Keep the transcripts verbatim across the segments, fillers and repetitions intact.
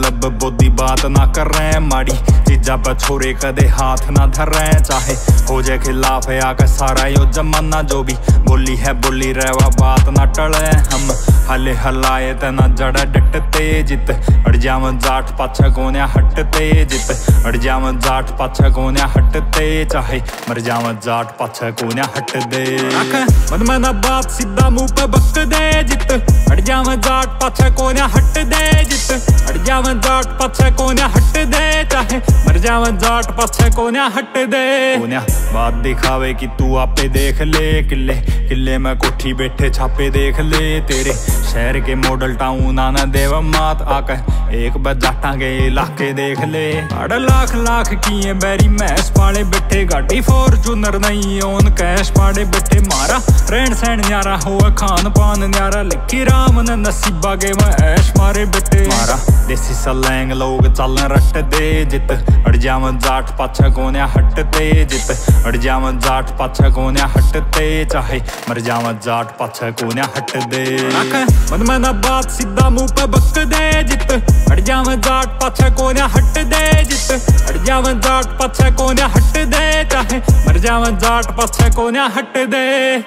अब बोदी बात ना कर रहे माड़ी चीजा पर छोरे कदे हाथ ना धर रहे चाहे हो जाए खिलाफ है आकर सारा यो जमाना जो भी बोली है बोली रहवा बात ना टले हम हले हलाए तना जड़ा डटते जित अड़ जावन जाट पाछा कोन्या हटते जित अड़ जावन जाट पाछा कोन्या हटते चाहे मर जावन जाट पाछा कोन्या हट दे मन मन बात सीधा मुंह पे बक दे जित अड़ जावन जाट पाछा कोन्या हट दे जित अड़ जावन जाट पाछा कोन्या हट दे चाहे मर जावन जाट पाछा कोन्या हट दे कोन्या बात दिखावे कि तू आपे देख ले किले किले में कोठी बैठे छापे देख ले तेरे शहर के मॉडल टाउन आना देव मात आकर एक बार जाटा के इलाके देख ले अड़ लाख लाख किए बैरी मैस पाड़े बैठे गाड़ी फॉर्चूनर नहीं ओन कैश पाड़े बैठे मारा रहन सहन न्यारा हो खान पान न्यारा लिखी राम ने नसीबा के मैं ऐश मारे बैठे मारा देसी सलैंग लोग चलन रट दे जित अड़ जावन जाट पाछा कोन्या हटते जित अड़ जावन जाट पाछा कोन्या हटते चाहे मर जावन जाट पाछा कोन्या हट दे मन मन बात सीधा मुंह पे बक दे जित अड़ जावन जाट पाछा कोन्या हट दे जित अड़ जावन जाट पाछा कोन्या हट दे चाहे मर जावन जाट पाछा कोन्या हट दे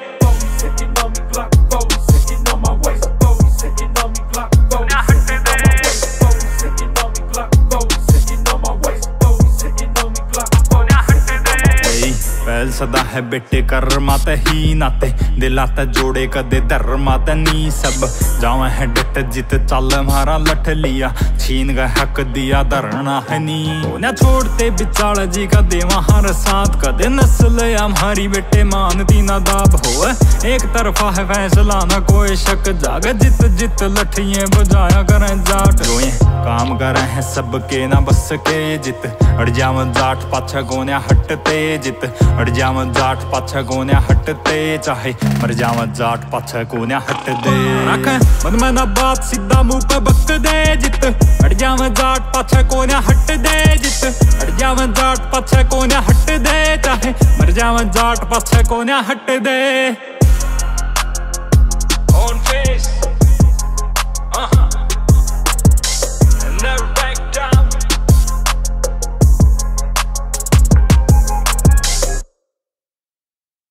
सदा है बेटे कर माते ही नाते दिलाते जोड़े कदे दर माते नी सब जावा है डट जित चल मारा लठ लिया छीन गए हक दिया धरना है नी ना छोड़ते बिचाल जी का देवा हर साथ कदे नस्ल हमारी बेटे मानती ना दाब हो एक तरफा है फैसला ना कोई शक जाग जित जित लठिये बजाया करें जाट रोए काम कर हैं सबके ना बस के जित अड़ जावन जाट पाछा कोन्या हटते जित अड़ जावन जाट पाछा कोन्या हटते चाहे मर जावन जाट पाछा कोन्या हट दे मन मन बात सीधा मुंह पे बक दे जित अड़ जावन जाट पाछा कोन्या हट दे जित अड़ जावन जाट पाछा कोन्या हट दे चाहे मर जावन जाट पाछा कोन्या हट दे।